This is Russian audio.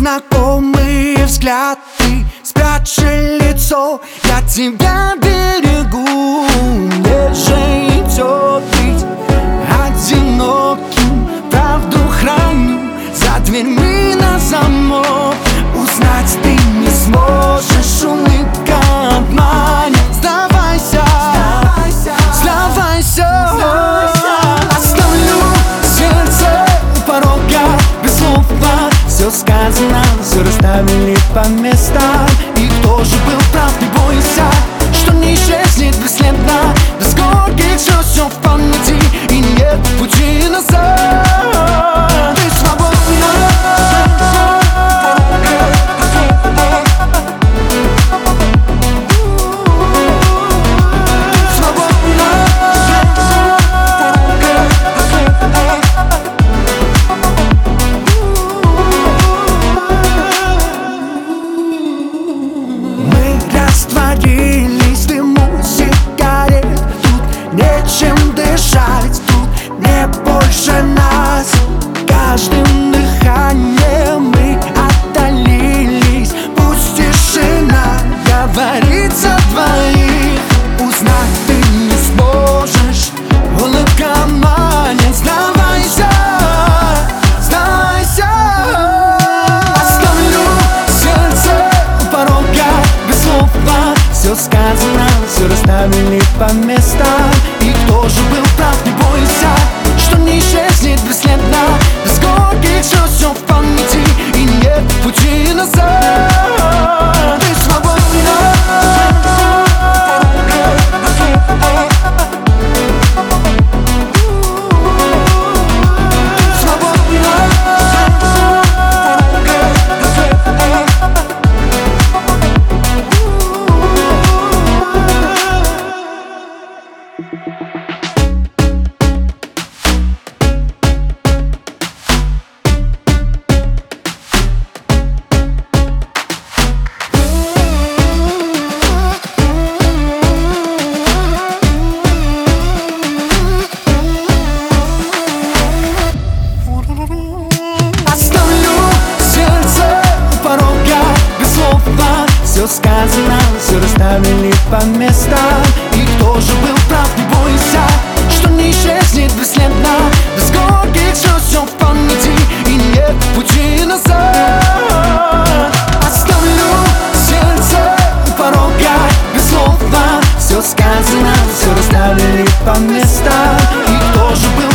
Знакомый взгляд, ты спрячешь лицо, я тебя берегу. Мне же идет быть одиноким, правду храню за дверьми на замок. Узнать ты не сможешь, улыбка обманет. Сдавайся, сдавайся. Оставлю сердце у порога без слов. Все сказано, все расставили по местам. И кто же был прав, не бойся, что не исчезнет бесследно. Без горьких слез все в памяти, и нет пути назад. Ты свободна. Растворились в дыму сигарет. Тут нечем дышать, тут не больше нас. Каждым дыханием мы отдалились. Пусть тишина говорит за двоих. Узнать ты не сможешь, улыбка манит. Сдавайся, сдавайся. Оставлю сердце у порога без слов. Все сказано, все расставили по местам. И кто же был прав, не бойся, что не исчезнет бесследно. Без горьких слез все в памяти, и нет пути назад. Ты свободна. Все сказано, все расставили по местам. И кто же был прав, не бойся, что не исчезнет бесследно. Без горьких слез все в памяти, и нет пути назад. Оставлю сердце у порога без слов. Все сказано, все расставили по местам. И кто же был